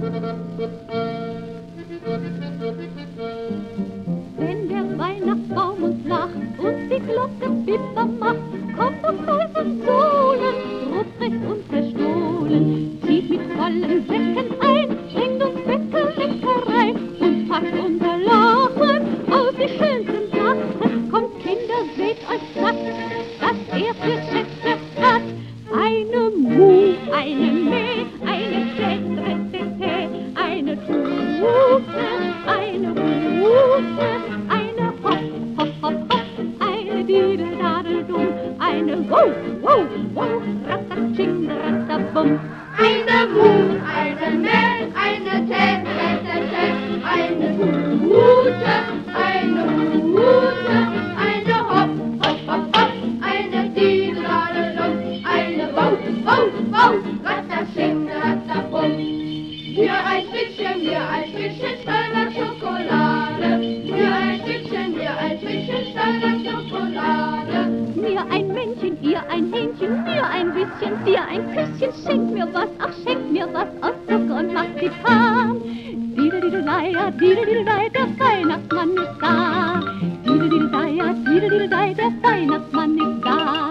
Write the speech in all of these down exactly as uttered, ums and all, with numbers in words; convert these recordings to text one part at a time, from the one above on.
Wenn der Weihnachtsbaum uns lacht und die Glocke Bipper macht, kommt uns Teufel Sohlen, Ruprecht und verstohlen, zieht mit vollen Säcken ein, bringt uns Bäcker Leckerei und packt unser Lachen aus die schönsten Sachen. Kommt Kinder, seht euch satt, dass er für Schätze hat. Eine Mu, eine Meh, eine Träträtete, eine Tute, eine Rute, eine Hopp, Hopp, Hopp, Hopp, eine Didel-Dadel-Dumm, eine Wow, Wow, Wow, Ratatsching, Ratabum. Eine Mu, eine Meh, eine Träträtete, eine Tute, eine Rute, eine Hopp, Hopp, Hopp, Hopp, eine Didel-Dadel-Dumm, eine Wow, Wow, Wow, Ratatsching, Ratabum. Mir ein Stückchen, mir ein Stückchen Steiner Schokolade. Mir ein Stückchen, mir ein Stückchen Steiner Schokolade. Mir ein Männchen, ihr ein Hähnchen, mir ein bisschen, dir ein Küsschen. Schenkt mir was, ach schenkt mir was aus Zucker und Marzipan. Didel-didel-dei, ja, didel-didel-dei, der Weihnachtsmann ist da. Didel-didel-dei, ja, didel-didel-dei, der Weihnachtsmann ist da.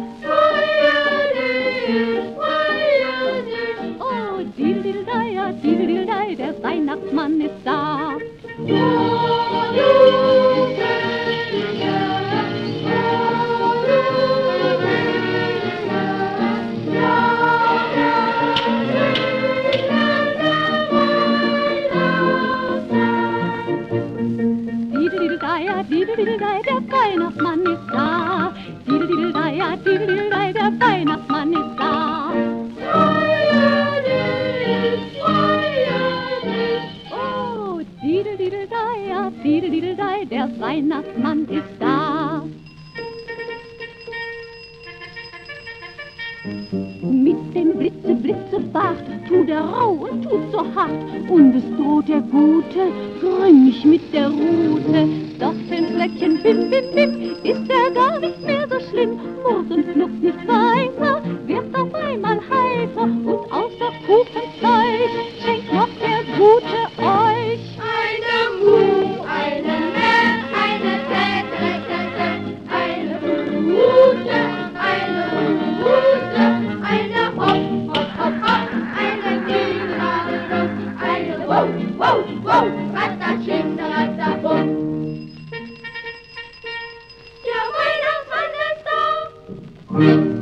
Oh, didel-didel-dei, ja, didel-didel-dei, der Weihnachtsmann ist da. Didel-didel-dei, ja, didel-didel-dei, der Weihnachtsmann ist da. Didel-didel-dei, ja, didel-didel-dei, der Weihnachtsmann ist da. Oh, didel-didel-dei, ja, didel-didel-dei, der Weihnachtsmann ist da. Mit dem Blitze-Blitze-Bart tut er rau und tut so hart, und es droht der Gute grimmig mit der Rute. Doch fünf Fleckchen bim, bim, bim, ist er gar nicht mehr so schlimm, murrt und schnuckt nicht weiter, wird auf einmal heiter, und außer Kuchenzeug schenkt noch der Gute euch. Eine Mu, eine Meh, eine Träträtete, eine Rute, eine Rute, eine Hopp, Hopp, Hopp, Hopp, eine Didel-Dadel-Dumm, eine Wow, Wow, Wow, Ratatsching, Ratabum. Der Weihnachtsmann ist da.